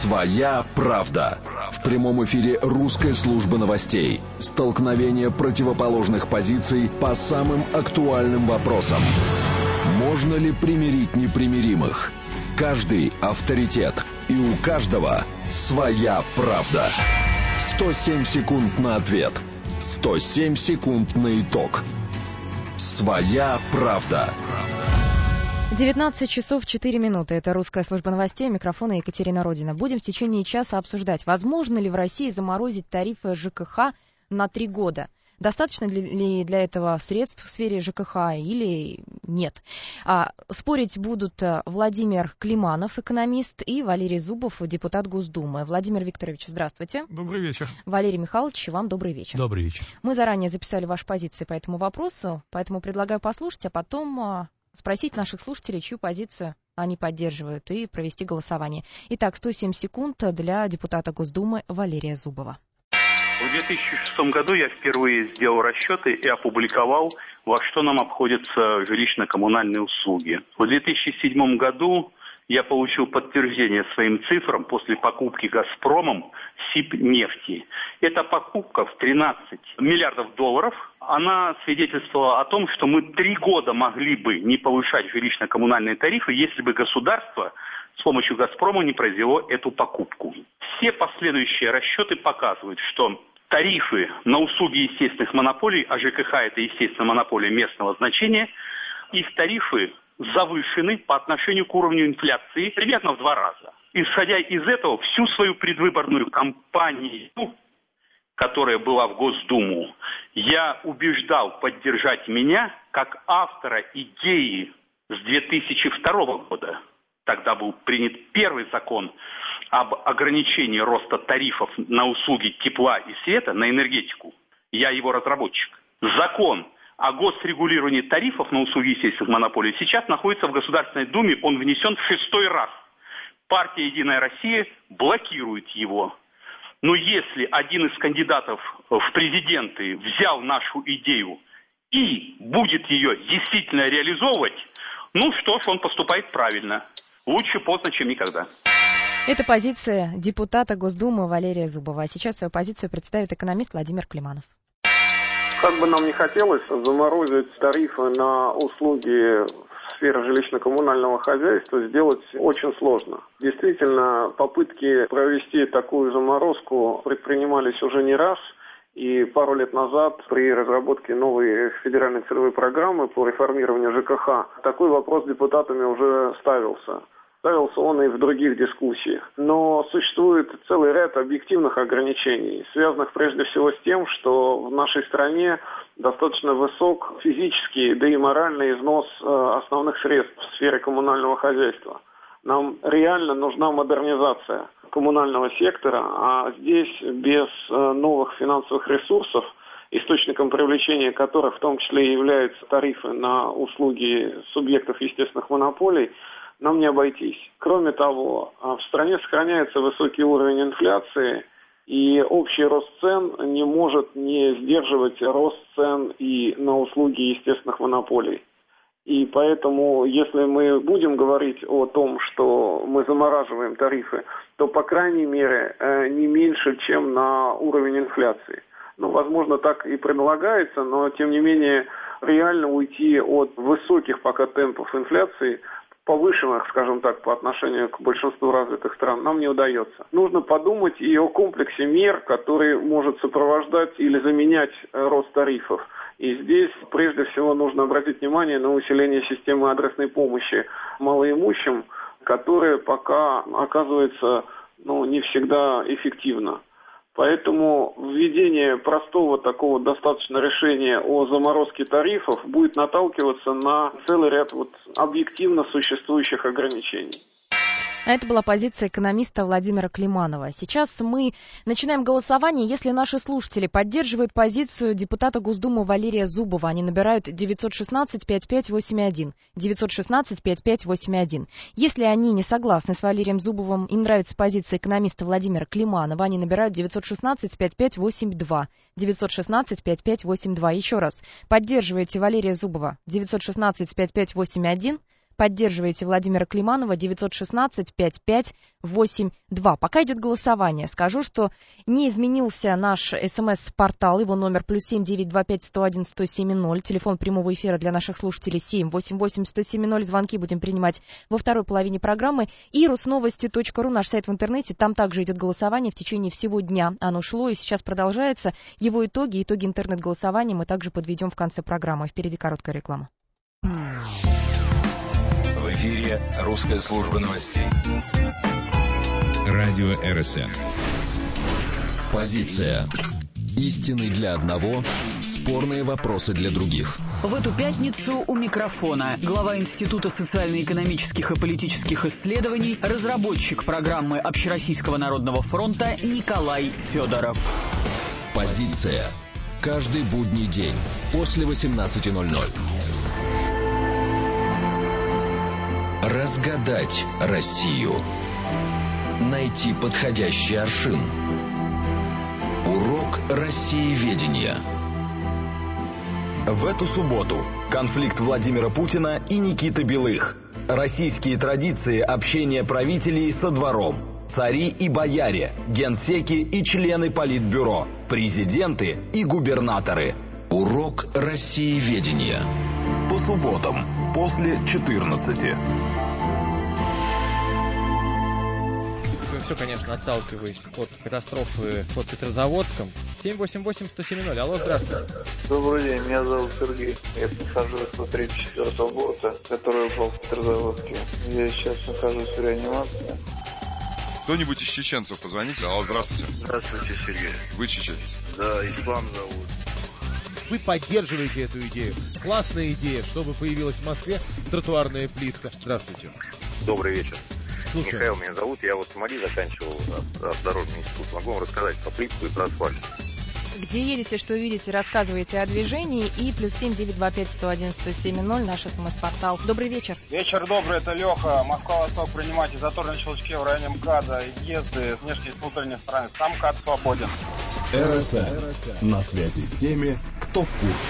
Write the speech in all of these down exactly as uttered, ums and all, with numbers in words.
Своя правда. В прямом эфире русской службы новостей. Столкновение противоположных позиций по самым актуальным вопросам. Можно ли примирить непримиримых? Каждый авторитет. И у каждого своя правда. сто семь секунд на ответ. сто семь секунд на итог. Своя правда. девятнадцать часов четыре минуты. Это русская служба новостей. У микрофона Екатерина Родина. Будем в течение часа обсуждать, возможно ли в России заморозить тарифы ЖКХ на три года. Достаточно ли для этого средств в сфере ЖКХ или нет? А, спорить будут Владимир Климанов, экономист, и Валерий Зубов, депутат Госдумы. Владимир Викторович, здравствуйте. Добрый вечер. Валерий Михайлович, вам добрый вечер. Добрый вечер. Мы заранее записали ваши позиции по этому вопросу, поэтому предлагаю послушать, а потом спросить наших слушателей, чью позицию они поддерживают, и провести голосование. Итак, сто семь секунд для депутата Госдумы Валерия Зубова. В две тысячи шестом году я впервые сделал расчеты и опубликовал, во что нам обходятся жилищно-коммунальные услуги. В две тысячи седьмом году я получил подтверждение своим цифрам после покупки «Газпромом» Сибнефти. Эта покупка в тринадцать миллиардов долларов, она свидетельствовала о том, что мы три года могли бы не повышать жилищно-коммунальные тарифы, если бы государство с помощью «Газпрома» не произвело эту покупку. Все последующие расчеты показывают, что тарифы на услуги естественных монополий, а ЖКХ – это естественная монополия местного значения, их тарифы завышены по отношению к уровню инфляции примерно в два раза. Исходя из этого, всю свою предвыборную кампанию, которая была в Госдуму, я убеждал поддержать меня как автора идеи с две тысячи второго года. Тогда был принят первый закон об ограничении роста тарифов на услуги тепла и света, на энергетику. Я его разработчик. Закон о госрегулировании тарифов на услуги естественных монополий сейчас находится в Государственной Думе. Он внесен в шестой раз. Партия «Единая Россия» блокирует его. Но если один из кандидатов в президенты взял нашу идею и будет ее действительно реализовывать, ну что ж, он поступает правильно. Лучше поздно, чем никогда. Это позиция депутата Госдумы Валерия Зубова. А сейчас свою позицию представит экономист Владимир Климанов. Как бы нам не хотелось заморозить тарифы на услуги в сфере жилищно-коммунального хозяйства, сделать очень сложно. Действительно, попытки провести такую заморозку предпринимались уже не раз. И пару лет назад при разработке новой федеральной целевой программы по реформированию ЖКХ такой вопрос депутатами уже ставился. Ставился он и в других дискуссиях. Но существует целый ряд объективных ограничений, связанных прежде всего с тем, что в нашей стране достаточно высок физический, да и моральный износ основных средств в сфере коммунального хозяйства. Нам реально нужна модернизация коммунального сектора, а здесь без новых финансовых ресурсов, источником привлечения которых в том числе и являются тарифы на услуги субъектов естественных монополий, нам не обойтись. Кроме того, в стране сохраняется высокий уровень инфляции, и общий рост цен не может не сдерживать рост цен и на услуги естественных монополий. И поэтому, если мы будем говорить о том, что мы замораживаем тарифы, то, по крайней мере, не меньше, чем на уровень инфляции. Ну, возможно, так и предлагается, но, тем не менее, реально уйти от высоких пока темпов инфляции, повышенных, скажем так, по отношению к большинству развитых стран, нам не удается. Нужно подумать и о комплексе мер, который может сопровождать или заменять рост тарифов. И здесь, прежде всего, нужно обратить внимание на усиление системы адресной помощи малоимущим, которая пока оказывается ну, не всегда эффективна. Поэтому введение простого такого достаточно решения о заморозке тарифов будет наталкиваться на целый ряд вот объективно существующих ограничений. А это была позиция экономиста Владимира Климанова. Сейчас мы начинаем голосование. Если наши слушатели поддерживают позицию депутата Госдумы Валерия Зубова, они набирают девятьсот шестнадцать пятьдесят пять восемьдесят один. девятьсот шестнадцать пятьдесят пять восемьдесят один. Если они не согласны с Валерием Зубовым, им нравится позиция экономиста Владимира Климанова, они набирают девятьсот шестнадцать пятьдесят пять восемьдесят два. девятьсот шестнадцать пятьдесят пять восемьдесят два. Еще раз. Поддерживаете Валерия Зубова девятьсот шестнадцать пятьдесят пять восемьдесят один. поддерживаете Владимира Климанова, девятьсот шестнадцать пятьдесят пять восемьдесят два. Пока идет голосование, скажу, что не изменился наш СМС-портал, его номер плюс семь девять два пять сто один сто семь ноль, телефон прямого эфира для наших слушателей семь восемь восемь сто семь ноль, звонки будем принимать во второй половине программы, и русновости точка ру, наш сайт в интернете, там также идет голосование в течение всего дня, оно шло и сейчас продолжается, его итоги, итоги интернет-голосования мы также подведем в конце программы, впереди короткая реклама. В эфире русская служба новостей. Радио РСН. Позиция. Истины для одного, спорные вопросы для других. В эту пятницу у микрофона глава Института социально-экономических и политических исследований, разработчик программы Общероссийского народного фронта Николай Федоров. Позиция. Каждый будний день после восемнадцати ноль-ноль. Разгадать Россию. Найти подходящий аршин. Урок Россиеведения. В эту субботу конфликт Владимира Путина и Никиты Белых. Российские традиции общения правителей со двором. Цари и бояре, генсеки и члены политбюро, президенты и губернаторы. Урок Россиеведения. По субботам после четырнадцати. Все, конечно, отталкиваясь от катастрофы под Петрозаводском. семь восемь восемь сто семь ноль. Алло, здравствуйте. Добрый день, меня зовут Сергей. Я пассажир сто тридцать четвёртого борта, который упал в Петрозаводске. Я сейчас нахожусь в реанимации. Кто-нибудь из чеченцев позвоните. Алло, здравствуйте. Здравствуйте, Сергей. Вы чеченец? Да, Ислам зовут. Вы поддерживаете эту идею. Классная идея, чтобы появилась в Москве тротуарная плитка. Здравствуйте. Добрый вечер. Слушаю. Михаил меня зовут. Я вот в Сомали заканчивал автодорожный институт. Могу вам рассказать про плитку и про асфальт. Где едете, что видите, рассказывайте о движении. И плюс семь девять два пять сто один сто семь ноль, наш СМС-портал. Добрый вечер. Вечер добрый, это Леха. Москва-Восток, принимайте заторные щелчки в районе МКАДа и въезды с внешней и с внутренней стороны. Сам МКАД свободен. РСН. На связи с теми, кто в курсе.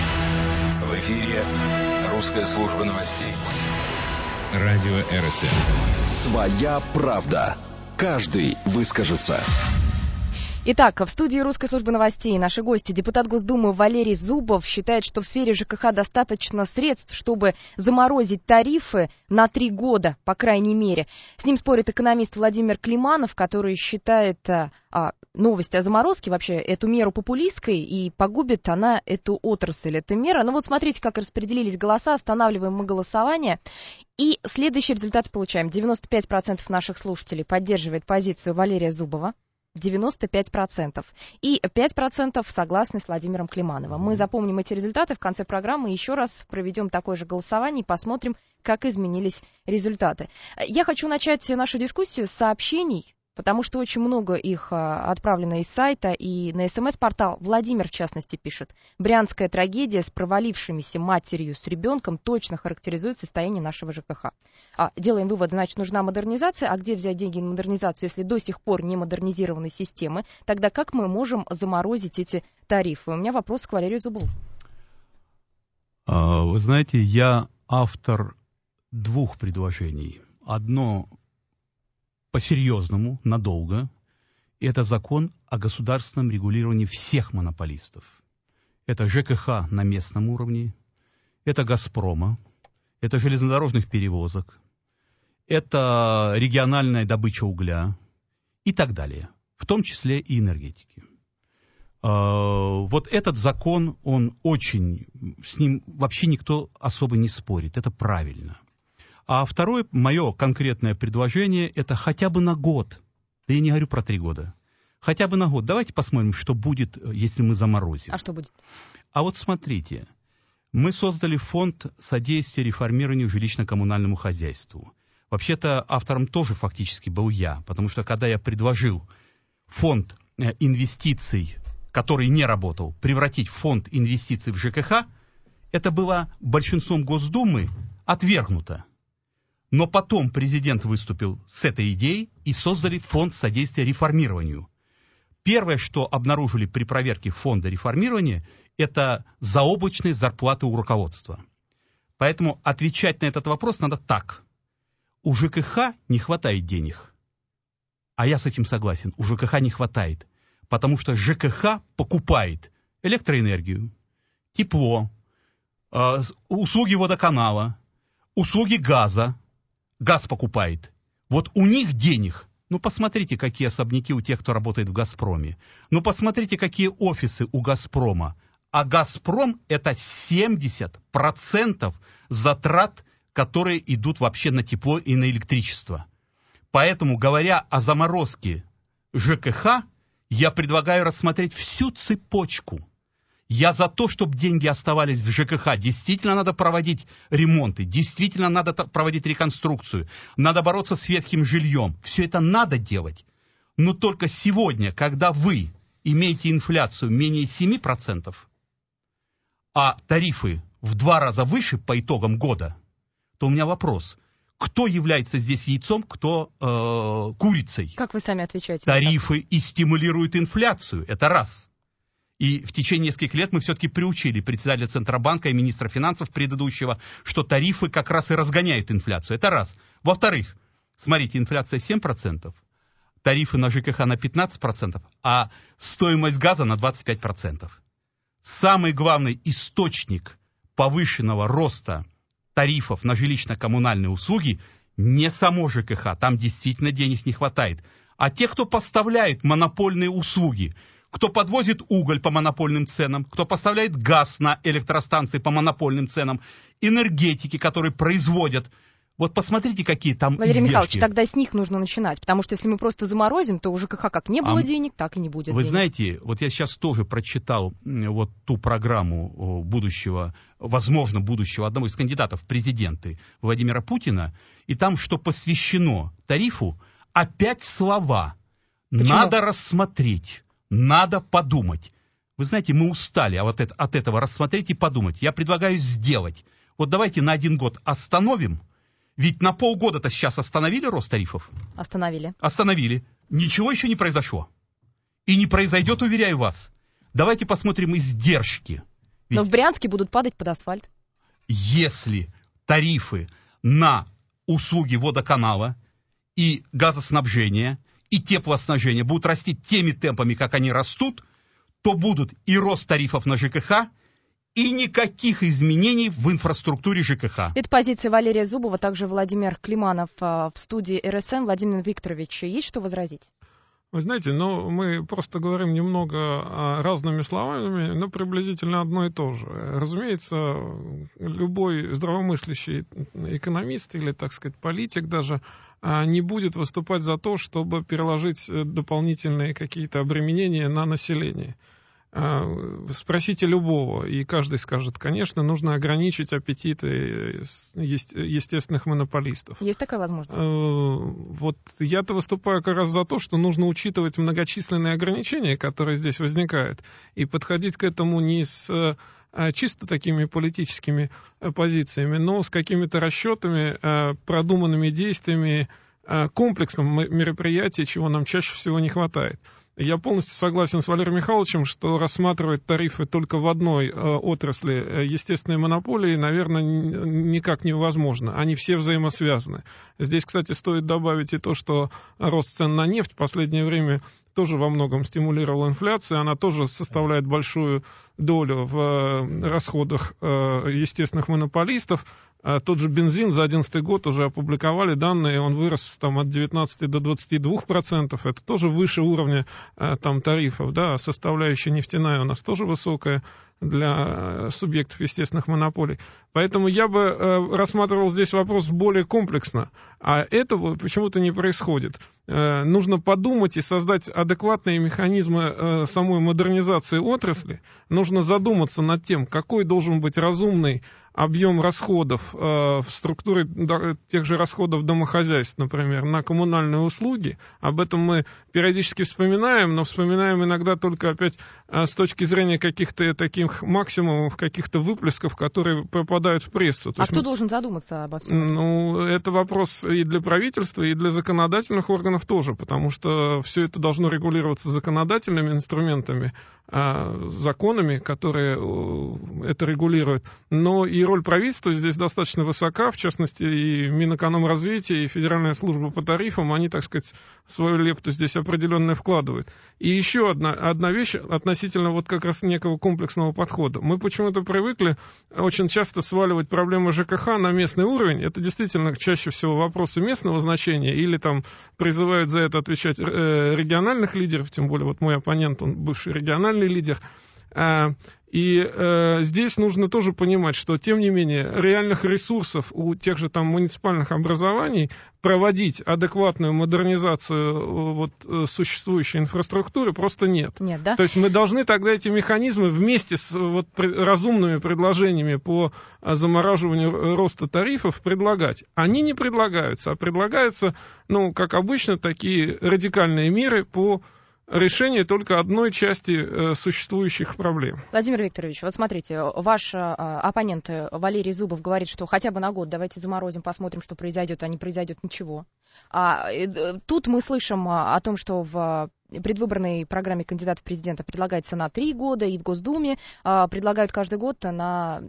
В эфире русская служба новостей. Радио РСН. Своя правда. Каждый выскажется. Итак, в студии русской службы новостей наши гости. Депутат Госдумы Валерий Зубов считает, что в сфере ЖКХ достаточно средств, чтобы заморозить тарифы на три года, по крайней мере. С ним спорит экономист Владимир Климанов, который считает а, новость о заморозке, вообще эту меру популистской, и погубит она эту отрасль, эта мера. Ну вот смотрите, как распределились голоса, останавливаем мы голосование. И следующий результат получаем. девяносто пять процентов наших слушателей поддерживает позицию Валерия Зубова. девяносто пять процентов. И пять процентов согласны с Владимиром Климановым. Мы запомним эти результаты в конце программы, еще раз проведем такое же голосование и посмотрим, как изменились результаты. Я хочу начать нашу дискуссию с сообщений, потому что очень много их отправлено из сайта и на СМС-портал. Владимир, в частности, пишет: «Брянская трагедия с провалившимися матерью с ребенком точно характеризует состояние нашего ЖКХ». А, делаем вывод, значит, нужна модернизация. А где взять деньги на модернизацию, если до сих пор не модернизированы системы? Тогда как мы можем заморозить эти тарифы? У меня вопрос к Валерию Зубову. Вы знаете, я автор двух предложений. Одно по-серьезному, надолго. Это закон о государственном регулировании всех монополистов. Это ЖКХ на местном уровне, это Газпрома, это железнодорожных перевозок, это региональная добыча угля и так далее, в том числе и энергетики. Вот этот закон, он очень, с ним вообще никто особо не спорит, это правильно. А второе мое конкретное предложение – это хотя бы на год. Да я не говорю про три года. Хотя бы на год. Давайте посмотрим, что будет, если мы заморозим. А что будет? А вот смотрите. Мы создали фонд содействия реформированию жилищно-коммунальному хозяйству. Вообще-то автором тоже фактически был я. Потому что когда я предложил фонд инвестиций, который не работал, превратить в фонд инвестиций в ЖКХ, это было большинством Госдумы отвергнуто. Но потом президент выступил с этой идеей и создали фонд содействия реформированию. Первое, что обнаружили при проверке фонда реформирования, это заоблачные зарплаты у руководства. Поэтому отвечать на этот вопрос надо так. У ЖКХ не хватает денег. А я с этим согласен. У ЖКХ не хватает. Потому что ЖКХ покупает электроэнергию, тепло, э, услуги водоканала, услуги газа. Газ покупает. Вот у них денег. Ну, посмотрите, какие особняки у тех, кто работает в «Газпроме». Ну, посмотрите, какие офисы у «Газпрома». А «Газпром» — это семьдесят процентов затрат, которые идут вообще на тепло и на электричество. Поэтому, говоря о заморозке ЖКХ, я предлагаю рассмотреть всю цепочку. Я за то, чтобы деньги оставались в ЖКХ. Действительно надо проводить ремонты, действительно надо проводить реконструкцию, надо бороться с ветхим жильем. Все это надо делать. Но только сегодня, когда вы имеете инфляцию менее семи процентов, а тарифы в два раза выше по итогам года, то у меня вопрос. Кто является здесь яйцом, кто э, курицей? Как вы сами отвечаете? Тарифы и стимулируют инфляцию. Это раз. И в течение нескольких лет мы все-таки приучили председателя Центробанка и министра финансов предыдущего, что тарифы как раз и разгоняют инфляцию. Это раз. Во-вторых, смотрите, инфляция семь процентов, тарифы на ЖКХ на пятнадцать процентов, а стоимость газа на двадцать пять процентов. Самый главный источник повышенного роста тарифов на жилищно-коммунальные услуги не само ЖКХ, там действительно денег не хватает, а те, кто поставляет монопольные услуги, кто подвозит уголь по монопольным ценам, кто поставляет газ на электростанции по монопольным ценам, энергетики, которые производят. Вот посмотрите, какие там Валерий издержки. Михайлович, тогда с них нужно начинать, потому что если мы просто заморозим, то у ЖКХ как не было а денег, так и не будет Вы денег. знаете, вот я сейчас тоже прочитал вот ту программу будущего, возможно, будущего одного из кандидатов в президенты Владимира Путина, и там, что посвящено тарифу, опять слова. Почему? Надо рассмотреть. Надо подумать. Вы знаете, мы устали от, это, от этого рассмотреть и подумать. Я предлагаю сделать. Вот давайте на один год остановим. Ведь на полгода-то сейчас остановили рост тарифов? Остановили. Остановили. Ничего еще не произошло. И не произойдет, уверяю вас. Давайте посмотрим издержки. Ведь но в Брянске будут падать под асфальт. Если тарифы на услуги водоканала и газоснабжения и теплоснабжение будут расти теми темпами, как они растут, то будут и рост тарифов на ЖКХ, и никаких изменений в инфраструктуре ЖКХ. Это позиция Валерия Зубова, также Владимир Климанов в студии эр эс эм. Владимир Викторович, есть что возразить? Вы знаете, ну, мы просто говорим немного разными словами, но приблизительно одно и то же. Разумеется, любой здравомыслящий экономист или, так сказать, политик даже не будет выступать за то, чтобы переложить дополнительные какие-то обременения на население. Спросите любого, и каждый скажет, конечно, нужно ограничить аппетиты естественных монополистов. Есть такая возможность? Вот я-то выступаю как раз за то, что нужно учитывать многочисленные ограничения, которые здесь возникают, и подходить к этому не с чисто такими политическими позициями, но с какими-то расчетами, продуманными действиями, комплексом мероприятий, чего нам чаще всего не хватает. Я полностью согласен с Валерием Михайловичем, что рассматривать тарифы только в одной э, отрасли естественной монополии, наверное, никак невозможно. Они все взаимосвязаны. Здесь, кстати, стоит добавить и то, что рост цен на нефть в последнее время тоже во многом стимулировал инфляцию. Она тоже составляет большую долю в э, расходах э, естественных монополистов. А тот же бензин за две тысячи одиннадцатый год уже опубликовали данные, он вырос там, от девятнадцати до двадцати двух процентов. Это тоже выше уровня э, там, тарифов. Да? Составляющая нефтяная у нас тоже высокая для субъектов естественных монополий. Поэтому я бы э, рассматривал здесь вопрос более комплексно. А этого почему-то не происходит. Э, нужно подумать и создать адекватные механизмы э, самой модернизации отрасли. Нужно задуматься над тем, какой должен быть разумный объем расходов э, в структуре да, тех же расходов домохозяйств, например, на коммунальные услуги. Об этом мы периодически вспоминаем, но вспоминаем иногда только опять э, с точки зрения каких-то таких максимумов, каких-то выплесков, которые попадают в прессу. То а есть кто мы... должен задуматься обо всем этом? Ну, это вопрос и для правительства, и для законодательных органов тоже, потому что все это должно регулироваться законодательными инструментами, э, законами, которые э, это регулируют, но и роль правительства здесь достаточно высока, в частности, и Минэкономразвития, и Федеральная служба по тарифам, они, так сказать, свою лепту здесь определенно вкладывают. И еще одна, одна вещь относительно вот как раз некого комплексного подхода. Мы почему-то привыкли очень часто сваливать проблемы ЖКХ на местный уровень. Это действительно чаще всего вопросы местного значения, или там призывают за это отвечать э, региональных лидеров, тем более вот мой оппонент, он бывший региональный лидер. Э, И э, здесь нужно тоже понимать, что, тем не менее, реальных ресурсов у тех же там муниципальных образований проводить адекватную модернизацию вот, существующей инфраструктуры просто нет. Нет, да? То есть мы должны тогда эти механизмы вместе с вот, при, разумными предложениями по замораживанию роста тарифов предлагать. Они не предлагаются, а предлагаются, ну, как обычно, такие радикальные меры по решение только одной части э, существующих проблем. Владимир Викторович, вот смотрите, ваш э, оппонент Валерий Зубов говорит, что хотя бы на год давайте заморозим, посмотрим, что произойдет, а не произойдет ничего. А э, тут мы слышим э, о том, что в предвыборной программе кандидата в президента предлагается на три года, и в Госдуме э, предлагают каждый год на,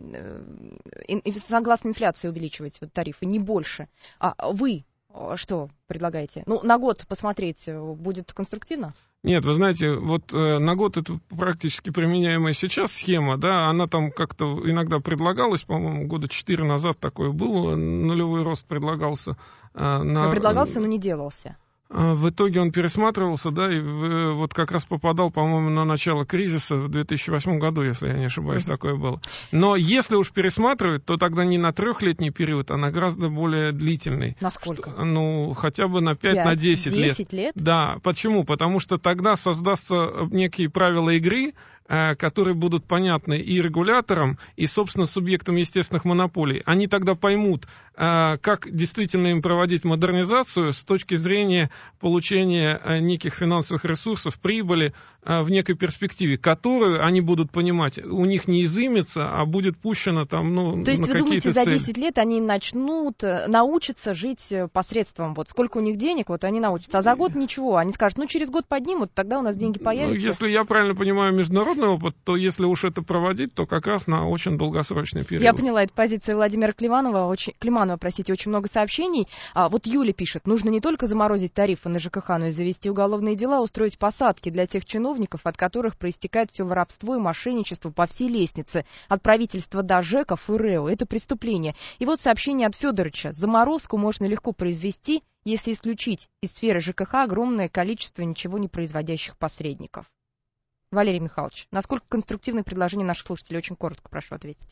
э, согласно инфляции увеличивать вот, тарифы, не больше. А вы что предлагаете? Ну, на год посмотреть будет конструктивно? Нет, вы знаете, вот э, на год это практически применяемая сейчас схема, да, она там как-то иногда предлагалась, по-моему, года четыре назад такое было, нулевой рост предлагался. Э, на... Но предлагался, но не делался. В итоге он пересматривался, да, и вот как раз попадал, по-моему, на начало кризиса в две тысячи восьмом году, если я не ошибаюсь, mm-hmm. такое было. Но если уж пересматривать, то тогда не на трехлетний период, а на гораздо более длительный. На сколько? Что, ну, хотя бы на пять, на десять лет. десять лет? Да. Почему? Потому что тогда создастся некие правила игры, которые будут понятны и регуляторам, и, собственно, субъектам естественных монополий. Они тогда поймут, как действительно им проводить модернизацию с точки зрения получения неких финансовых ресурсов, прибыли в некой перспективе, которую они будут понимать, у них не изымется, а будет пущено там, ну, то есть на вы думаете, цели. За десять лет они начнут, научатся жить посредством, вот сколько у них денег, вот они научатся, а за год ничего, они скажут, ну, через год поднимут, тогда у нас деньги появятся. Ну, если я правильно понимаю международный опыт, то если уж это проводить, то как раз на очень долгосрочный период. Я поняла, это позиция Владимира Климанова, очень, Климанова, простите, очень много сообщений. А, вот Юля пишет, нужно не только заморозить тарифы на ЖКХ, но и завести уголовные дела, устроить посадки для тех чиновников, от которых проистекает все воровство и мошенничество по всей лестнице, от правительства до ЖЭКов и РЭО. Это преступление. И вот сообщение от Федоровича. Заморозку можно легко произвести, если исключить из сферы ЖКХ огромное количество ничего не производящих посредников. Валерий Михайлович, насколько конструктивны предложения наших слушателей? Очень коротко прошу ответить.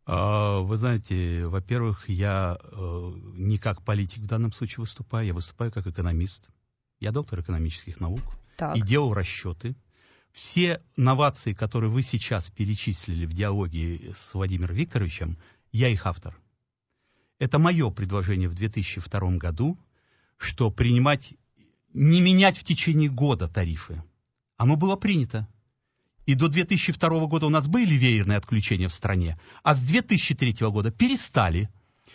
Вы знаете, во-первых, я не как политик в данном случае выступаю, я выступаю как экономист. Я доктор экономических наук так. и делал расчеты. Все новации, которые вы сейчас перечислили в диалоге с Владимиром Викторовичем, я их автор. Это мое предложение в две тысячи втором году, что принимать, не менять в течение года тарифы. Оно было принято. И до две тысячи второго года у нас были веерные отключения в стране, а с две тысячи третьего года перестали.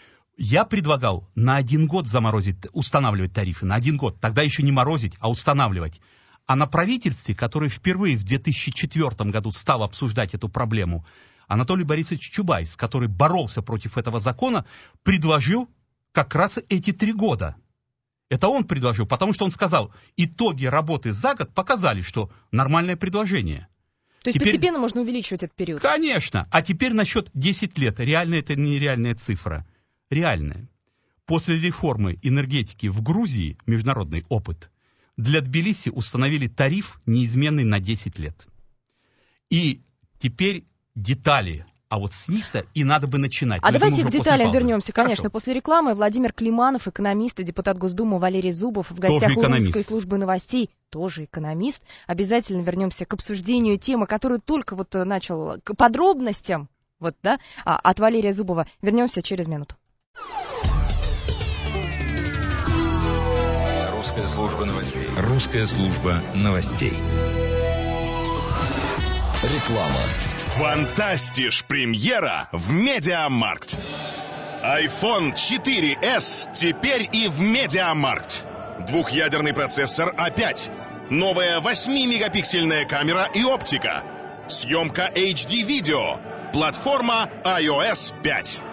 Я предлагал на один год заморозить, устанавливать тарифы, на один год. Тогда еще не морозить, а устанавливать. А на правительстве, которое впервые в две тысячи четвёртом году стало обсуждать эту проблему, Анатолий Борисович Чубайс, который боролся против этого закона, предложил как раз эти три года. Это он предложил, потому что он сказал, итоги работы за год показали, что нормальное предложение. То есть теперь... постепенно можно увеличивать этот период? Конечно. А теперь насчет десяти лет. Реально это нереальная цифра. Реальная. После реформы энергетики в Грузии, международный опыт, для Тбилиси установили тариф неизменный на десять лет. И теперь детали. А вот с них-то и надо бы начинать. А давайте к деталям вернемся. Конечно, Хорошо. После рекламы Владимир Климанов, экономист и депутат Госдумы Валерий Зубов в гостях у Русской службы новостей, тоже экономист. Обязательно вернемся к обсуждению темы, которую только вот начал, к подробностям вот, да, от Валерия Зубова. Вернемся через минуту. Русская служба новостей. Русская служба новостей. Реклама. Фантастиш премьера в Медиамаркт. айфон четыре эс теперь и в Медиамаркт. Двухъядерный процессор а пять. Новая восьмимегапиксельная камера и оптика. Съемка эйч ди видео. Платформа ай о эс пять.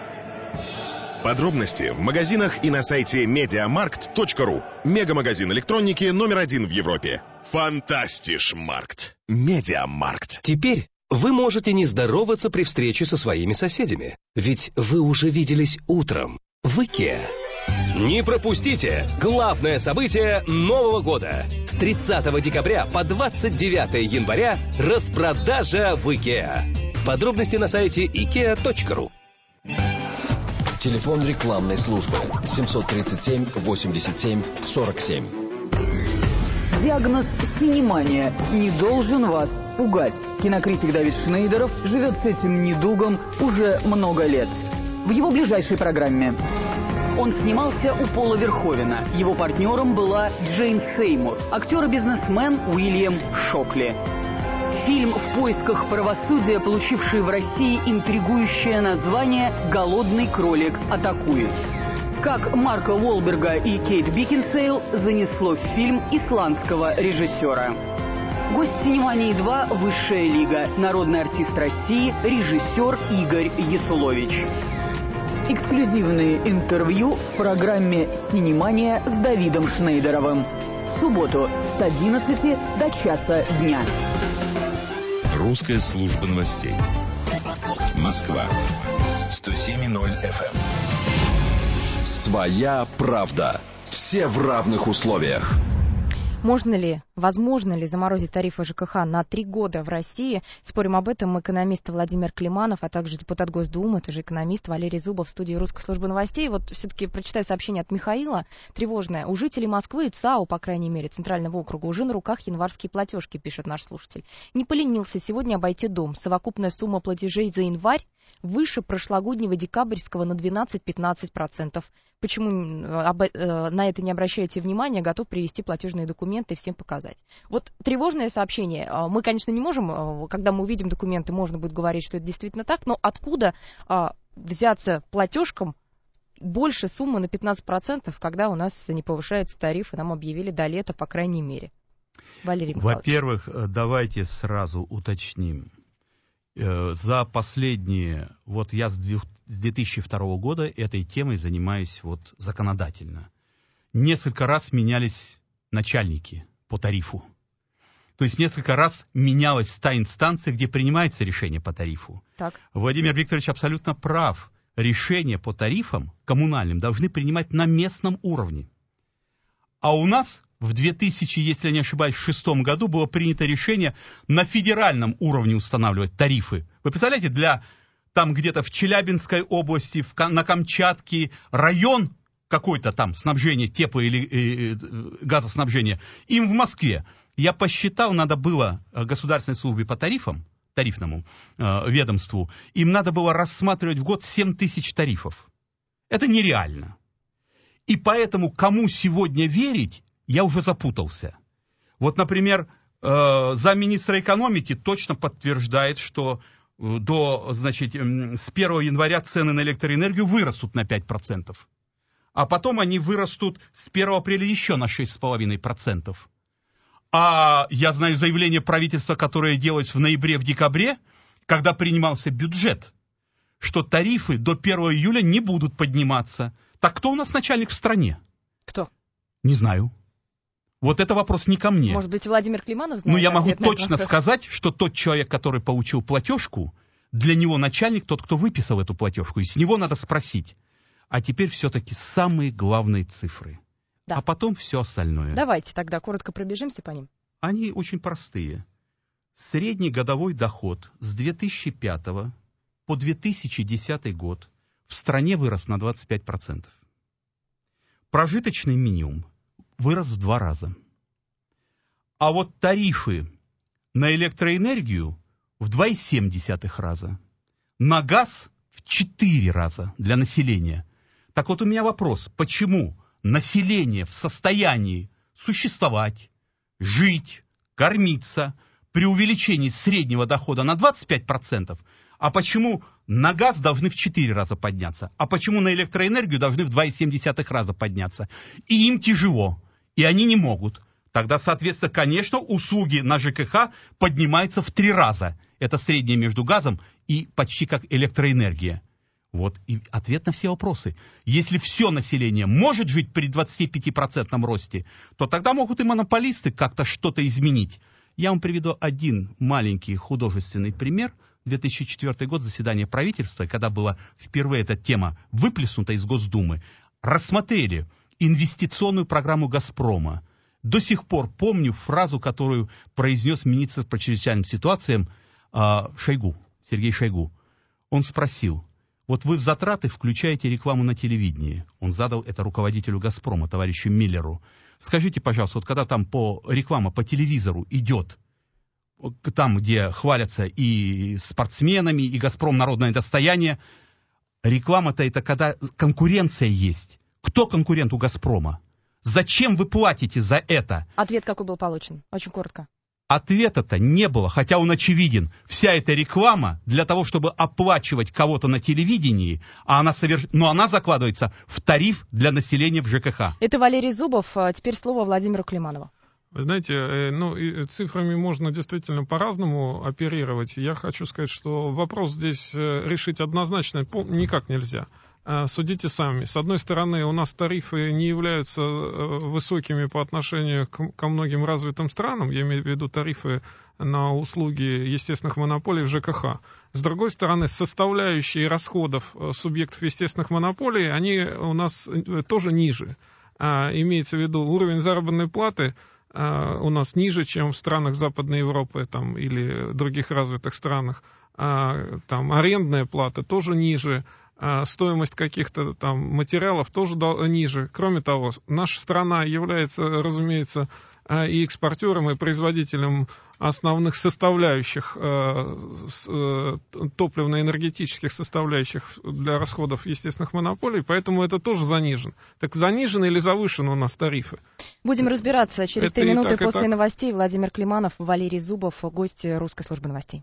Подробности в магазинах и на сайте медиамаркт точка ру. Мегамагазин электроники номер один в Европе. Фантастишмаркт. Медиамаркт. Теперь вы можете не здороваться при встрече со своими соседями, ведь вы уже виделись утром в IKEA. Не пропустите главное событие Нового года. С тридцатого декабря по двадцать девятое января распродажа в IKEA. Подробности на сайте икеа точка ру. Телефон рекламной службы семьсот тридцать семь восемьдесят семь сорок семь. Диагноз «синемания» не должен вас пугать. Кинокритик Давид Шнейдеров живет с этим недугом уже много лет. В его ближайшей программе он снимался у Пола Верховена. Его партнером была Джейн Сеймур, актер и бизнесмен Уильям Шокли. Фильм «В поисках правосудия», получивший в России интригующее название «Голодный кролик атакует». Как Марка Уолберга и Кейт Бекинсейл занесло в фильм исландского режиссера. Гость «Синемании два» «Высшая лига», народный артист России, режиссер Игорь Ясулович. Эксклюзивные интервью в программе «Синемания» с Давидом Шнейдеровым. В субботу с одиннадцати до часа дня. Русская служба новостей. Москва. сто семь и ноль эф эм. Своя правда. Все в равных условиях. Можно ли, возможно ли заморозить тарифы ЖКХ на три года в России? Спорим об этом экономист Владимир Климанов, а также депутат Госдумы, это же экономист Валерий Зубов в студии Русской службы новостей. Вот все-таки прочитаю сообщение от Михаила, тревожное. У жителей Москвы и ЦАО, по крайней мере, Центрального округа, уже на руках январские платежки, пишет наш слушатель. Не поленился сегодня обойти дом. Совокупная сумма платежей за январь выше прошлогоднего декабрьского на двенадцать-пятнадцать процентов. Почему об, э, на это не обращаете внимания, готов привести платежные документы и всем показать. Вот тревожное сообщение. Мы, конечно, не можем, когда мы увидим документы, можно будет говорить, что это действительно так, но откуда э, взяться платежкам больше суммы на пятнадцать процентов, когда у нас не повышаются тарифы, нам объявили до лета, по крайней мере. Валерий Михайлович. Во-первых, давайте сразу уточним. За последние, вот я с две тысячи второго года этой темой занимаюсь вот законодательно. Несколько раз менялись начальники по тарифу. То есть несколько раз менялась та инстанция, где принимается решение по тарифу. Так. Владимир Викторович абсолютно прав. Решения по тарифам коммунальным должны принимать на местном уровне. А у нас в две тысячи, если я не ошибаюсь, в шестом году было принято решение на федеральном уровне устанавливать тарифы. Вы представляете, для там где-то в Челябинской области, в, на Камчатке район какой-то там снабжения, тепла или э, э, газоснабжения, им в Москве. Я посчитал, надо было Государственной службе по тарифам, тарифному э, ведомству, им надо было рассматривать в год семь тысяч тарифов. Это нереально. И поэтому кому сегодня верить, я уже запутался. Вот, например, э, замминистра экономики точно подтверждает, что э, до, значит, э, с первого января цены на электроэнергию вырастут на пять процентов. А потом они вырастут с первого апреля еще на шесть целых пять десятых процента. А я знаю заявление правительства, которое делалось в ноябре, в декабре, когда принимался бюджет, что тарифы до первого июля не будут подниматься. Так кто у нас начальник в стране? Кто? Не знаю. Вот это вопрос не ко мне. Может быть, Владимир Климанов знает? Ну, я могу точно сказать, что тот человек, который получил платежку, для него начальник тот, кто выписал эту платежку. И с него надо спросить. А теперь все-таки самые главные цифры. Да. А потом все остальное. Давайте тогда коротко пробежимся по ним. Они очень простые. Средний годовой доход с две тысячи пятого по две тысячи десятый год в стране вырос на двадцать пять процентов. Прожиточный минимум вырос в два раза. А вот тарифы на электроэнергию в два целых семь десятых раза. На газ в четыре раза для населения. Так вот у меня вопрос, почему население в состоянии существовать, жить, кормиться при увеличении среднего дохода на двадцать пять процентов, а почему на газ должны в четыре раза подняться, а почему на электроэнергию должны в два целых семь десятых раза подняться? И им тяжело, и они не могут. Тогда, соответственно, конечно, услуги на ЖКХ поднимаются в три раза. Это среднее между газом и почти как электроэнергия. Вот и ответ на все вопросы. Если все население может жить при двадцатипятипроцентном росте, то тогда могут и монополисты как-то что-то изменить. Я вам приведу один маленький художественный пример. две тысячи четвёртый год, заседание правительства, когда была впервые эта тема выплеснута из Госдумы, рассмотрели инвестиционную программу «Газпрома». До сих пор помню фразу, которую произнес министр по чрезвычайным ситуациям э, Шойгу, Сергей Шойгу. Он спросил: вот вы в затраты включаете рекламу на телевидении. Он задал это руководителю «Газпрома», товарищу Миллеру. Скажите, пожалуйста, вот когда там по, реклама по телевизору идет, там, где хвалятся и спортсменами, и «Газпром» народное достояние, реклама-то это когда конкуренция есть. Кто конкурент у «Газпрома»? Зачем вы платите за это? Ответ какой был получен? Очень коротко. Ответа-то не было, хотя он очевиден. Вся эта реклама для того, чтобы оплачивать кого-то на телевидении, а она соверш... но она закладывается в тариф для населения в ЖКХ. Это Валерий Зубов. Теперь слово Владимиру Климанову. Вы знаете, ну, цифрами можно действительно по-разному оперировать. Я хочу сказать, что вопрос здесь решить однозначно никак нельзя. Судите сами. С одной стороны, у нас тарифы не являются высокими по отношению к, ко многим развитым странам. Я имею в виду тарифы на услуги естественных монополий в ЖКХ. С другой стороны, составляющие расходов субъектов естественных монополий, они у нас тоже ниже. Имеется в виду уровень заработной платы у нас ниже, чем в странах Западной Европы там, или других развитых странах. Там арендная плата тоже ниже. Стоимость каких-то там материалов тоже ниже. Кроме того, наша страна является, разумеется, и экспортером, и производителем основных составляющих, топливно-энергетических составляющих для расходов естественных монополий, поэтому это тоже занижен. Так занижены или завышены у нас тарифы? Будем разбираться через три минуты после новостей. Владимир Климанов, Валерий Зубов, гости русской службы новостей.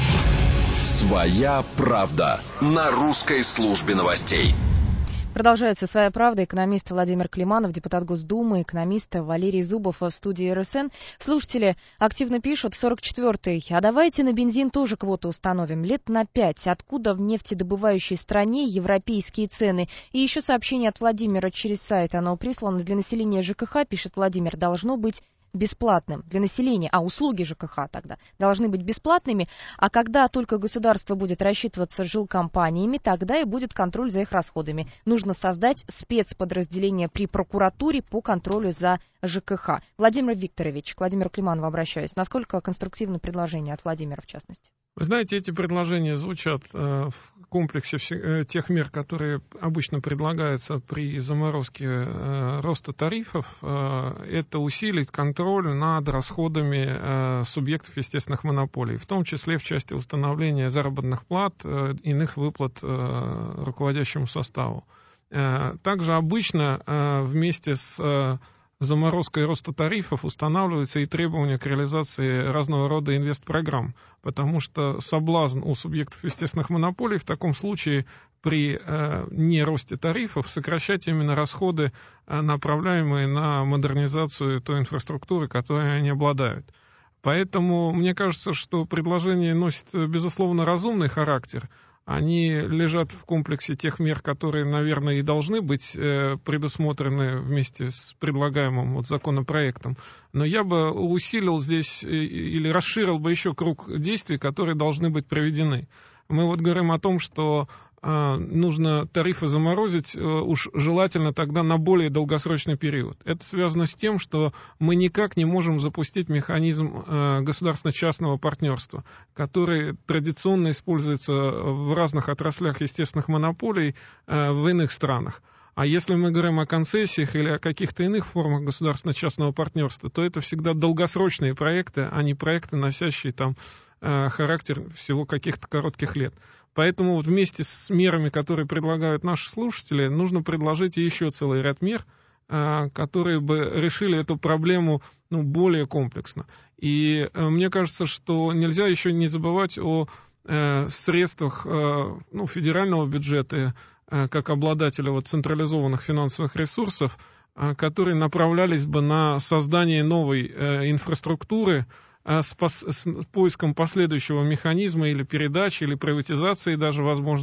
Своя правда на русской службе новостей. Продолжается «Своя правда». Экономист Владимир Климанов, депутат Госдумы, экономист Валерий Зубов в студии эр эс эн. Слушатели активно пишут: сорок четвёртый. А давайте на бензин тоже квоту установим. Лет на пять. Откуда в нефтедобывающей стране европейские цены? И еще сообщение от Владимира через сайт. Оно прислано для населения ЖКХ, пишет Владимир. Должно быть бесплатным для населения, а услуги ЖКХ тогда должны быть бесплатными, а когда только государство будет рассчитываться с жилкомпаниями, тогда и будет контроль за их расходами. Нужно создать спецподразделение при прокуратуре по контролю за ЖКХ. Владимир Викторович, к Владимиру Климанову обращаюсь. Насколько конструктивно предложение от Владимира, в частности? Вы знаете, эти предложения звучат э, в комплексе э, тех мер, которые обычно предлагаются при заморозке э, роста тарифов. Э, это усилить контроль над расходами э, субъектов естественных монополий, в том числе в части установления заработных плат, э, иных выплат э, руководящему составу. Э, также обычно э, вместе с э, заморозкой роста тарифов устанавливаются и требования к реализации разного рода инвестпрограмм, потому что соблазн у субъектов естественных монополий в таком случае при э, неросте тарифов сокращать именно расходы, э, направляемые на модернизацию той инфраструктуры, которой они обладают. Поэтому мне кажется, что предложение носит, безусловно, разумный характер. Они лежат в комплексе тех мер, которые, наверное, и должны быть э, предусмотрены вместе с предлагаемым вот законопроектом. Но я бы усилил здесь или расширил бы еще круг действий, которые должны быть проведены. Мы вот говорим о том, что э, нужно тарифы заморозить, э, уж желательно тогда на более долгосрочный период. Это связано с тем, что мы никак не можем запустить механизм э, государственно-частного партнерства, который традиционно используется в разных отраслях естественных монополий э, в иных странах. А если мы говорим о концессиях или о каких-то иных формах государственно-частного партнерства, то это всегда долгосрочные проекты, а не проекты, носящие там э, характер всего каких-то коротких лет. Поэтому вот вместе с мерами, которые предлагают наши слушатели, нужно предложить еще целый ряд мер, э, которые бы решили эту проблему ну, более комплексно. И э, мне кажется, что нельзя еще не забывать о э, средствах э, ну, федерального бюджета, как обладателя вот централизованных финансовых ресурсов, которые направлялись бы на создание новой э, инфраструктуры э, с, пос, с поиском последующего механизма или передачи, или приватизации даже, возможно,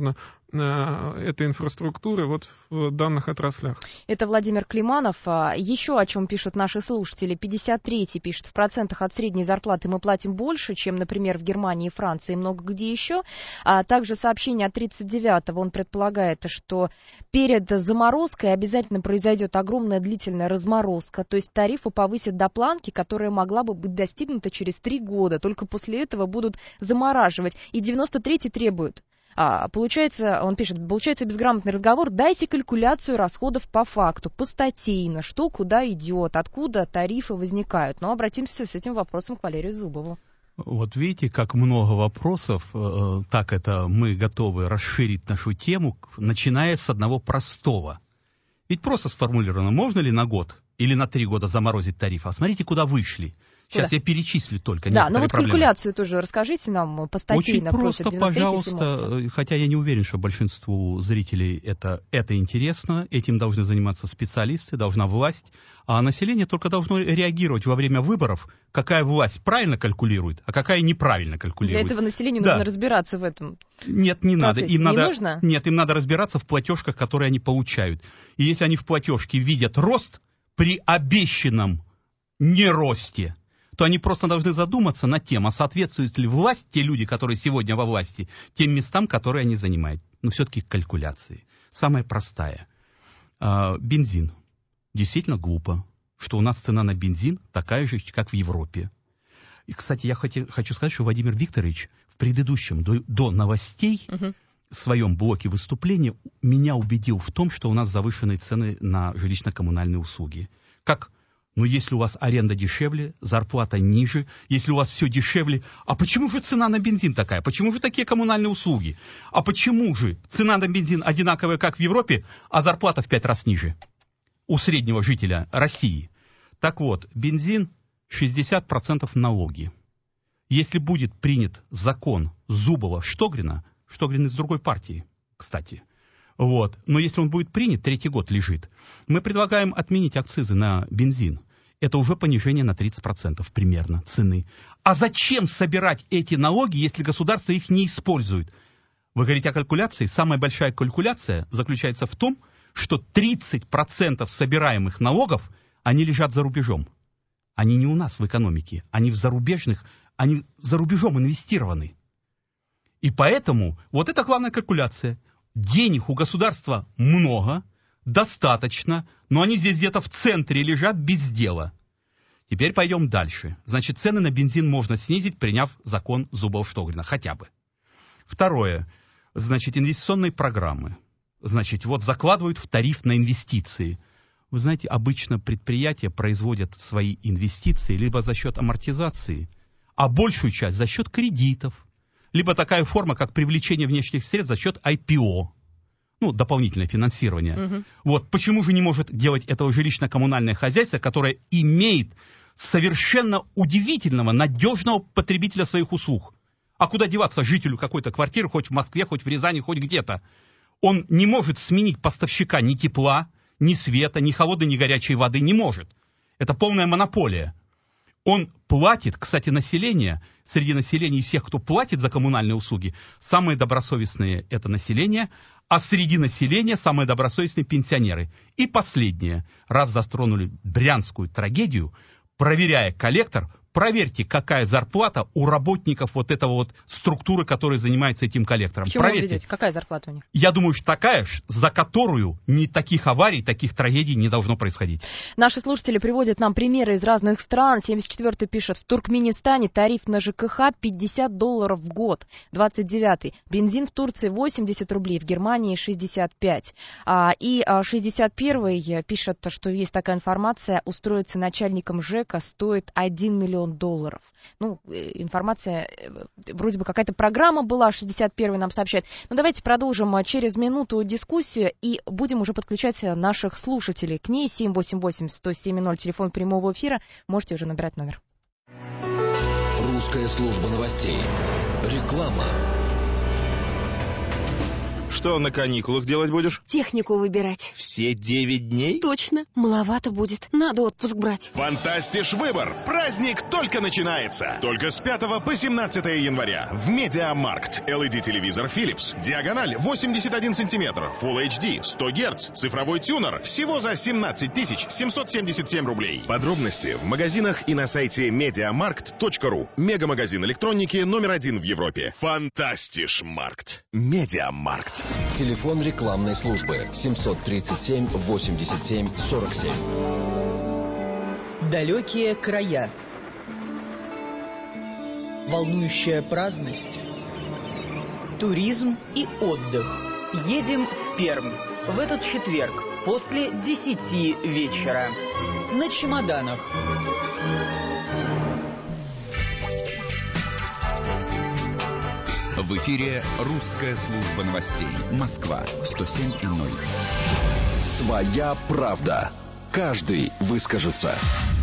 этой инфраструктуры вот в данных отраслях. Это Владимир Климанов. Еще о чем пишут наши слушатели. пятьдесят третий пишет: в процентах от средней зарплаты мы платим больше, чем, например, в Германии, Франции и много где еще. А также сообщение от тридцать девятого. Он предполагает, что перед заморозкой обязательно произойдет огромная длительная разморозка. То есть тарифы повысят до планки, которая могла бы быть достигнута через три года. Только после этого будут замораживать. И девяносто третий требует. А, получается, он пишет, получается безграмотный разговор, дайте калькуляцию расходов по факту, постатейно, что куда идет, откуда тарифы возникают. Но обратимся с этим вопросом к Валерию Зубову. Вот видите, как много вопросов, э, так это мы готовы расширить нашу тему, начиная с одного простого. Ведь просто сформулировано, можно ли на год или на три года заморозить тариф, а смотрите, куда вышли. Сейчас куда? Я перечислю только да, но вот проблемы. Калькуляцию тоже расскажите нам постатейно. Очень просто, пожалуйста, хотя я не уверен, что большинству зрителей это, это интересно, этим должны заниматься специалисты, должна власть, а население только должно реагировать во время выборов, какая власть правильно калькулирует, а какая неправильно калькулирует. Для этого населению да. нужно разбираться в этом. Нет, не процессе. надо. Им не надо. нужно? Нет, им надо разбираться в платежках, которые они получают. И если они в платежке видят рост при обещанном неросте, то они просто должны задуматься над тем, а соответствует ли власть, те люди, которые сегодня во власти, тем местам, которые они занимают. Но все-таки калькуляции. Самая простая. А, бензин. Действительно глупо, что у нас цена на бензин такая же, как в Европе. И, кстати, я хочу, хочу сказать, что Владимир Викторович в предыдущем, до, до новостей, угу. в своем блоке выступления меня убедил в том, что у нас завышенные цены на жилищно-коммунальные услуги. Как... Но если у вас аренда дешевле, зарплата ниже, если у вас все дешевле, а почему же цена на бензин такая? Почему же такие коммунальные услуги? А почему же цена на бензин одинаковая, как в Европе, а зарплата в пять раз ниже у среднего жителя России? Так вот, бензин шестьдесят процентов налоги. Если будет принят закон Зубова-Штогрина, Штогрин из другой партии, кстати, вот. Но если он будет принят, третий год лежит, мы предлагаем отменить акцизы на бензин. Это уже понижение на тридцать процентов примерно цены. А зачем собирать эти налоги, если государство их не использует? Вы говорите о калькуляции. Самая большая калькуляция заключается в том, что тридцать процентов собираемых налогов, они лежат за рубежом. Они не у нас в экономике, они в зарубежных, они за рубежом инвестированы. И поэтому вот это главная калькуляция. Денег у государства много, достаточно, но они здесь где-то в центре лежат без дела. Теперь пойдем дальше. Значит, цены на бензин можно снизить, приняв закон Зубова-Штогрина, хотя бы. Второе. Значит, инвестиционные программы. Значит, вот закладывают в тариф на инвестиции. Вы знаете, обычно предприятия производят свои инвестиции либо за счет амортизации, а большую часть за счет кредитов. Либо такая форма, как привлечение внешних средств за счет ай пи о, ну, дополнительное финансирование. Uh-huh. Вот почему же не может делать этого жилищно-коммунальное хозяйство, которое имеет совершенно удивительного, надежного потребителя своих услуг? А куда деваться жителю какой-то квартиры, хоть в Москве, хоть в Рязани, хоть где-то? Он не может сменить поставщика ни тепла, ни света, ни холодной, ни горячей воды, не может. Это полная монополия. Он платит, кстати, население, среди населения и всех, кто платит за коммунальные услуги, самые добросовестные – это население, а среди населения самые добросовестные – пенсионеры. И последнее. Раз затронули брянскую трагедию, проверяя коллектор, проверьте, какая зарплата у работников вот этого вот структуры, которая занимается этим коллектором. Почему Проверьте. вы ведете? Какая зарплата у них? Я думаю, что такая, за которую ни таких аварий, таких трагедий не должно происходить. Наши слушатели приводят нам примеры из разных стран. семьдесят четвёртый пишет: в Туркменистане тариф на ЖКХ пятьдесят долларов в год. двадцать девятый. Бензин в Турции восемьдесят рублей, в Германии шестьдесят пять. А, и а, шестьдесят первый пишет, что есть такая информация: устроиться начальником ЖЭКа стоит один миллион долларов. Ну, информация, вроде бы какая-то программа была, шестьдесят первый нам сообщает. Ну, давайте продолжим через минуту дискуссию и будем уже подключать наших слушателей к ней. семь восемь восемь сто семь ноль, телефон прямого эфира. Можете уже набирать номер. Русская служба новостей. Реклама. Что на каникулах делать будешь? Технику выбирать. Все девять дней? Точно. Маловато будет. Надо отпуск брать. Фантастиш выбор. Праздник только начинается. Только с пятого по семнадцатое января. В Медиамаркт. эл и ди-телевизор Philips. Диагональ восемьдесят один сантиметр. Full эйч ди. сто герц. Цифровой тюнер. Всего за семнадцать тысяч семьсот семьдесят семь рублей. Подробности в магазинах и на сайте медиамаркт точка ру. Мегамагазин электроники номер один в Европе. Фантастиш Маркт. Медиамаркт. Телефон рекламной службы семьсот тридцать семь восемьдесят семь сорок семь. Далекие края. Волнующая праздность. Туризм и отдых. Едем в Пермь в этот четверг после десяти вечера. На чемоданах. В эфире русская служба новостей. Москва, сто семь и ноль. Своя правда. Каждый выскажется.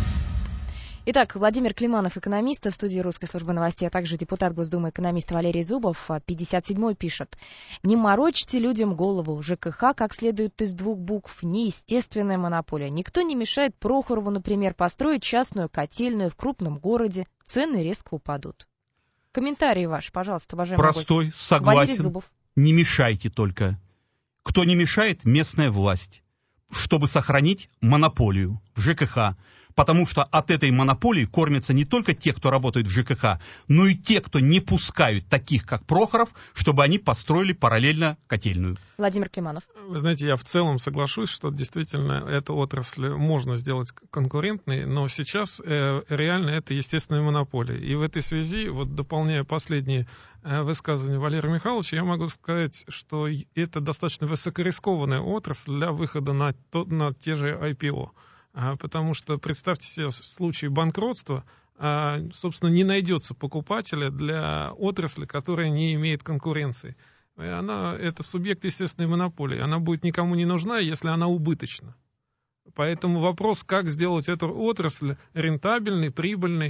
Итак, Владимир Климанов, экономист, в студии русской службы новостей, а также депутат Госдумы, экономист Валерий Зубов, пятьдесят седьмой, пишет. Не морочьте людям голову. ЖКХ, как следует из двух букв, неестественная монополия. Никто не мешает Прохорову, например, построить частную котельную в крупном городе. Цены резко упадут. Комментарий ваш, пожалуйста, уважаемый гость. Простой, согласен. Не мешайте только. Кто не мешает? Местная власть. Чтобы сохранить монополию в ЖКХ. Потому что от этой монополии кормятся не только те, кто работает в ЖКХ, но и те, кто не пускают таких, как Прохоров, чтобы они построили параллельно котельную. Владимир Климанов. Вы знаете, я в целом соглашусь, что действительно эту отрасль можно сделать конкурентной, но сейчас э, реально это естественная монополия. И в этой связи, вот дополняя последние э, высказывания Валерия Михайловича, я могу сказать, что это достаточно высокорискованная отрасль для выхода на, то, на те же ай пи о. Потому что, представьте себе, в случае банкротства, собственно, не найдется покупателя для отрасли, которая не имеет конкуренции. Она, это субъект естественной монополии. Она будет никому не нужна, если она убыточна. Поэтому вопрос, как сделать эту отрасль рентабельной, прибыльной,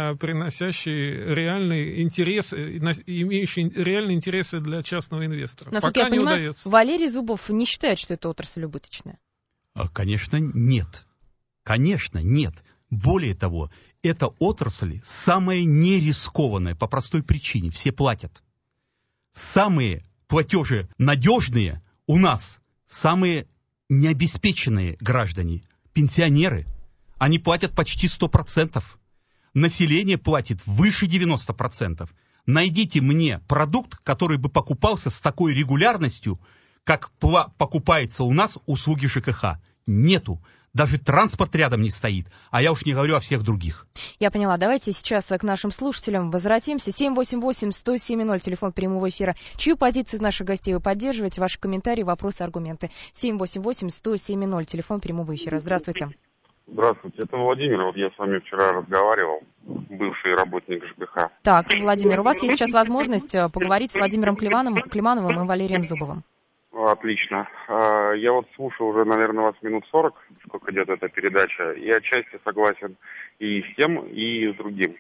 приносящей реальные интересы, имеющей реальные интересы для частного инвестора. Насколько Пока я не понимаю, удается. Валерий Зубов не считает, что эта отрасль убыточная. Конечно, нет. Конечно, нет. Более того, эта отрасль самая нерискованная по простой причине. Все платят. Самые платежи надежные у нас, самые необеспеченные граждане, пенсионеры. Они платят почти сто процентов. Население платит выше девяноста процентов. Найдите мне продукт, который бы покупался с такой регулярностью, как покупается у нас услуги ЖКХ. Нету. Даже транспорт рядом не стоит, а я уж не говорю о всех других. Я поняла. Давайте сейчас к нашим слушателям возвратимся. семь восемь восемь сто семь ноль, телефон прямого эфира. Чью позицию из наших гостей вы поддерживаете? Ваши комментарии, вопросы, аргументы. семь восемь восемь сто семь ноль, телефон прямого эфира. Здравствуйте. Здравствуйте, это Владимир. Вот я с вами вчера разговаривал, бывший работник ЖКХ. Так, Владимир, у вас есть сейчас возможность поговорить с Владимиром Климановым, Климановым и Валерием Зубовым. Отлично. Я вот слушаю уже, наверное, вас минут сорок, сколько идет эта передача, и отчасти согласен и с тем, и с другим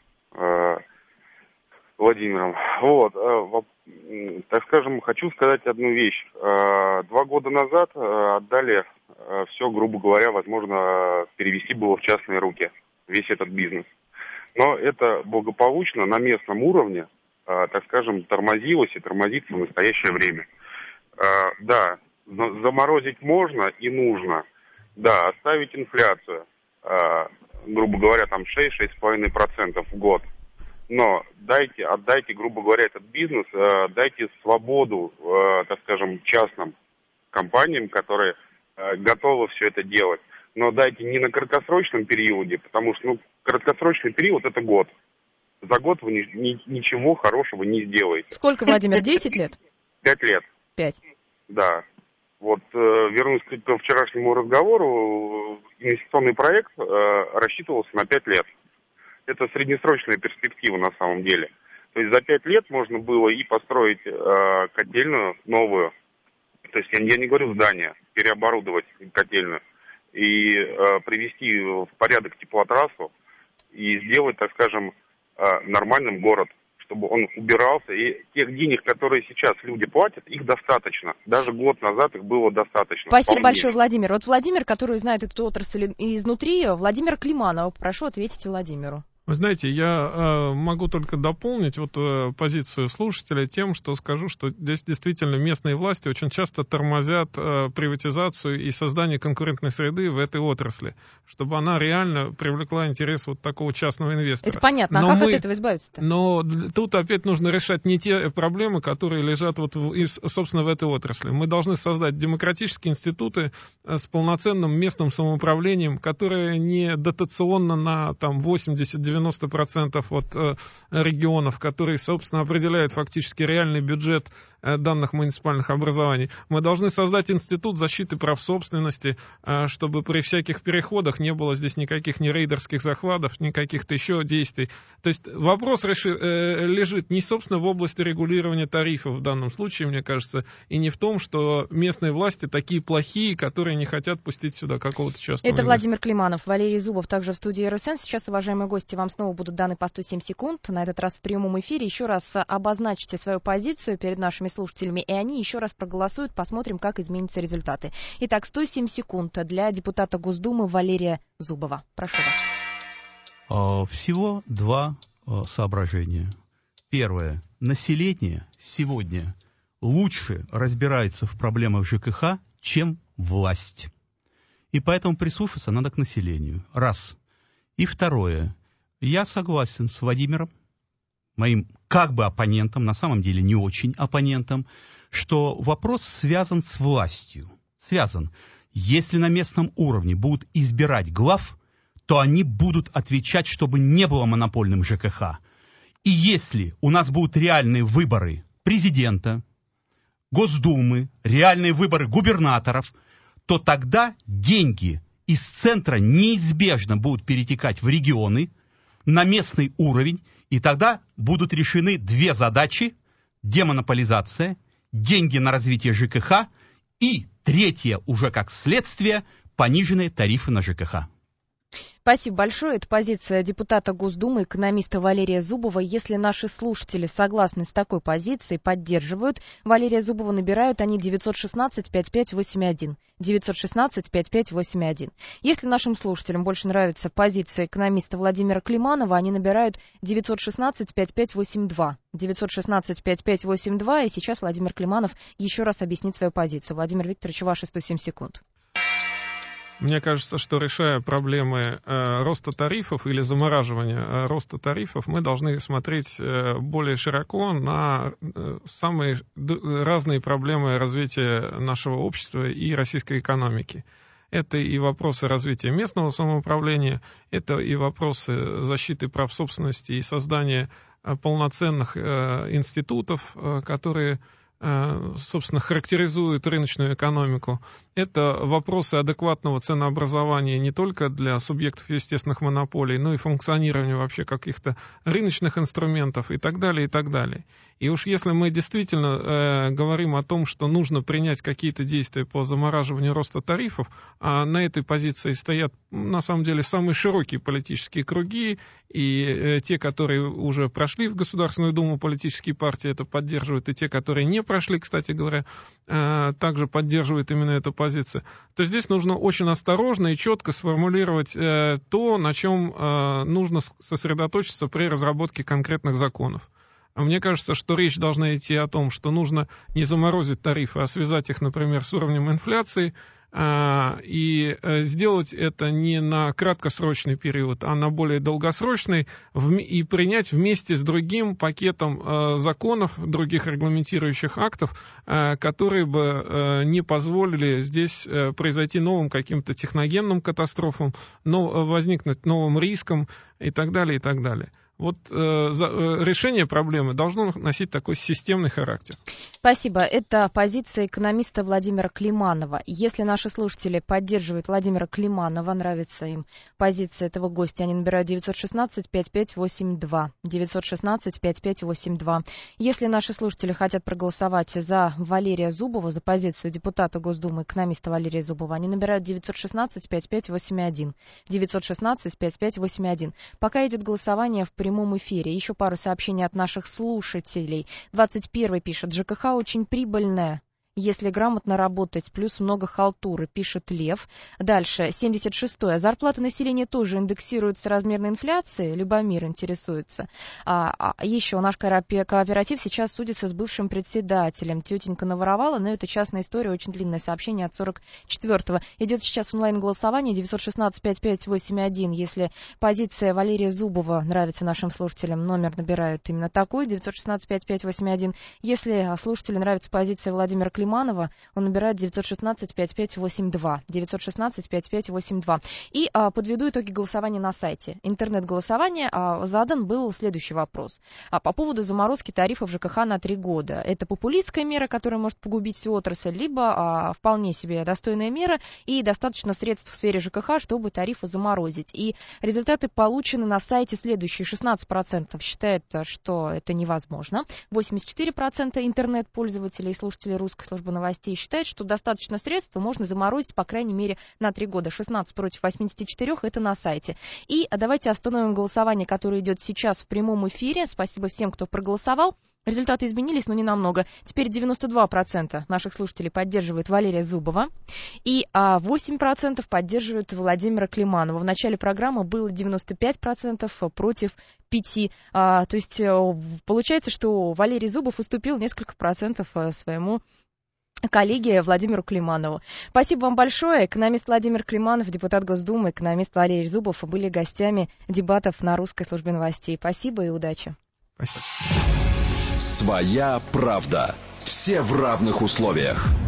Владимиром. Вот, так скажем, хочу сказать одну вещь. Два года назад отдали все, грубо говоря, возможно, перевести было в частные руки, весь этот бизнес. Но это благополучно на местном уровне, так скажем, тормозилось и тормозится в настоящее время. Uh, да, заморозить можно и нужно. Да, оставить инфляцию, uh, грубо говоря, там шесть-шесть с половиной процентов в год. Но дайте, отдайте, грубо говоря, этот бизнес, uh, дайте свободу, uh, так скажем, частным компаниям, которые uh, готовы все это делать. Но дайте не на краткосрочном периоде, потому что ну, краткосрочный период – это год. За год вы ни, ни, ничего хорошего не сделаете. Сколько, Владимир, десять лет? Пять лет. Пять. Да. Вот э, вернусь к вчерашнему разговору. Инвестиционный проект э, рассчитывался на пять лет. Это среднесрочная перспектива на самом деле. То есть за пять лет можно было и построить э, котельную новую. То есть я, я не говорю здание, переоборудовать котельную. И э, привести в порядок теплотрассу и сделать, так скажем, э, нормальным город. чтобы он убирался. И тех денег, которые сейчас люди платят, их достаточно. Даже год назад их было достаточно. Спасибо вполне. большое, Владимир. Вот Владимир, который знает эту отрасль изнутри, Владимир Климанов. Прошу ответить Владимиру. Вы знаете, я э, могу только дополнить вот э, позицию слушателя тем, что скажу, что здесь действительно местные власти очень часто тормозят э, приватизацию и создание конкурентной среды в этой отрасли, чтобы она реально привлекла интерес вот такого частного инвестора. Это понятно. Но а как мы, от этого избавиться-то? Но тут опять нужно решать не те проблемы, которые лежат вот в, и, собственно в этой отрасли. Мы должны создать демократические институты с полноценным местным самоуправлением, которое не дотационно на там восемьдесят-девяносто процентов от э, регионов, которые, собственно, определяют фактически реальный бюджет э, данных муниципальных образований. Мы должны создать институт защиты прав собственности, э, чтобы при всяких переходах не было здесь никаких ни рейдерских захватов, ни каких-то еще действий. То есть вопрос реши, э, лежит не, собственно, в области регулирования тарифов в данном случае, мне кажется, и не в том, что местные власти такие плохие, которые не хотят пустить сюда какого-то частного Это инвестора. Владимир Климанов, Валерий Зубов, также в студии эр эс эн. Сейчас, уважаемые гости, вам снова будут даны по сто семь секунд, на этот раз в прямом эфире. Еще раз обозначьте свою позицию перед нашими слушателями, и они еще раз проголосуют, посмотрим, как изменятся результаты. Итак, сто семь секунд для депутата Госдумы Валерия Зубова. Прошу вас. Всего два соображения. Первое. Население сегодня лучше разбирается в проблемах ЖКХ, чем власть. И поэтому прислушаться надо к населению. Раз. И второе. Я согласен с Владимиром, моим как бы оппонентом, на самом деле не очень оппонентом, что вопрос связан с властью. Связан. Если на местном уровне будут избирать глав, то они будут отвечать, чтобы не было монопольным ЖКХ. И если у нас будут реальные выборы президента, Госдумы, реальные выборы губернаторов, то тогда деньги из центра неизбежно будут перетекать в регионы, на местный уровень, и тогда будут решены две задачи: демонополизация, деньги на развитие ЖКХ и третье, уже как следствие, пониженные тарифы на ЖКХ. Спасибо большое. Это позиция депутата Госдумы, экономиста Валерия Зубова. Если наши слушатели согласны с такой позицией, поддерживают Валерия Зубова, набирают они девятьсот шестнадцать пятьдесят пять восемьдесят один. девятьсот шестнадцать пятьдесят пять восемьдесят один. Если нашим слушателям больше нравится позиция экономиста Владимира Климанова, они набирают девятьсот шестнадцать пятьдесят пять восемьдесят два. девятьсот шестнадцать пятьдесят пять восемьдесят два. И сейчас Владимир Климанов еще раз объяснит свою позицию. Владимир Викторович, ваши сто семь секунд. Мне кажется, что решая проблемы э, роста тарифов или замораживания э, роста тарифов, мы должны смотреть э, более широко на э, самые д- разные проблемы развития нашего общества и российской экономики. Это и вопросы развития местного самоуправления, это и вопросы защиты прав собственности и создания э, полноценных э, институтов, э, которые собственно, характеризует рыночную экономику. Это вопросы адекватного ценообразования не только для субъектов естественных монополий, но и функционирования вообще каких-то рыночных инструментов и так далее, и так далее. И уж если мы действительно э, говорим о том, что нужно принять какие-то действия по замораживанию роста тарифов, а на этой позиции стоят, на самом деле, самые широкие политические круги, и э, те, которые уже прошли в Государственную Думу, политические партии это поддерживают, и те, которые не прошли, кстати говоря, э, также поддерживают именно эту позицию, то здесь нужно очень осторожно и четко сформулировать э, то, на чем э, нужно сосредоточиться при разработке конкретных законов. Мне кажется, что речь должна идти о том, что нужно не заморозить тарифы, а связать их, например, с уровнем инфляции, и сделать это не на краткосрочный период, а на более долгосрочный, и принять вместе с другим пакетом законов, других регламентирующих актов, которые бы не позволили здесь произойти новым каким-то техногенным катастрофам, возникнуть новым рискам и так далее, и так далее. Вот э, за, э, решение проблемы должно носить такой системный характер. Спасибо. Это позиция экономиста Владимира Климанова. Если наши слушатели поддерживают Владимира Климанова, нравится им позиция этого гостя, они набирают девятьсот шестнадцать пятьдесят пять восемьдесят два. девятьсот шестнадцать пятьдесят пять восемьдесят два. Если наши слушатели хотят проголосовать за Валерия Зубова, за позицию депутата Госдумы, экономиста Валерия Зубова, они набирают девятьсот шестнадцать пятьдесят пять восемьдесят один. девятьсот шестнадцать пятьдесят пять восемьдесят один. Пока идет голосование в прямом эфире. Еще пару сообщений от наших слушателей. двадцать первый пишет: ЖКХ очень прибыльная, если грамотно работать, плюс много халтуры, пишет Лев. Дальше, семьдесят шестой. Зарплаты населения тоже индексируют с размерной инфляцией. Любомир интересуется. А, а еще наш кооператив сейчас судится с бывшим председателем. Тетенька наворовала, но это частная история, очень длинное сообщение от сорок четвёртого. Идет сейчас онлайн-голосование девятьсот шестнадцать пятьдесят пять восемьдесят один. Если позиция Валерия Зубова нравится нашим слушателям, номер набирают именно такой, девятьсот шестнадцать пятьдесят пять восемьдесят один. Если слушателю нравится позиция Владимира Климанова, Климанова, он набирает девятьсот шестнадцать пятьдесят пять восемьдесят два. девятьсот шестнадцать пятьдесят пять восемьдесят два. И а, подведу итоги голосования на сайте. Интернет-голосование а, задан был следующий вопрос. А, по поводу заморозки тарифов ЖКХ на три года. Это популистская мера, которая может погубить всю отрасль, либо а, вполне себе достойная мера и достаточно средств в сфере ЖКХ, чтобы тарифы заморозить. И результаты получены на сайте следующие. шестнадцать процентов считает, что это невозможно. восемьдесят четыре процента интернет-пользователей и слушателей русской службы новостей считает, что достаточно средств можно заморозить, по крайней мере, на три года. шестнадцать против восьмидесяти четырёх, это на сайте. И давайте остановим голосование, которое идет сейчас в прямом эфире. Спасибо всем, кто проголосовал. Результаты изменились, но не намного. Теперь девяносто два процента наших слушателей поддерживают Валерия Зубова, и восемь процентов поддерживают Владимира Климанова. В начале программы было девяносто пять процентов против пяти процентов. То есть получается, что Валерий Зубов уступил несколько процентов своему коллеге Владимиру Климанову. Спасибо вам большое. Экономист Владимир Климанов, депутат Госдумы, экономист Валерий Зубов были гостями дебатов на русской службе новостей. Спасибо и удачи. Спасибо. Своя правда. Все в равных условиях.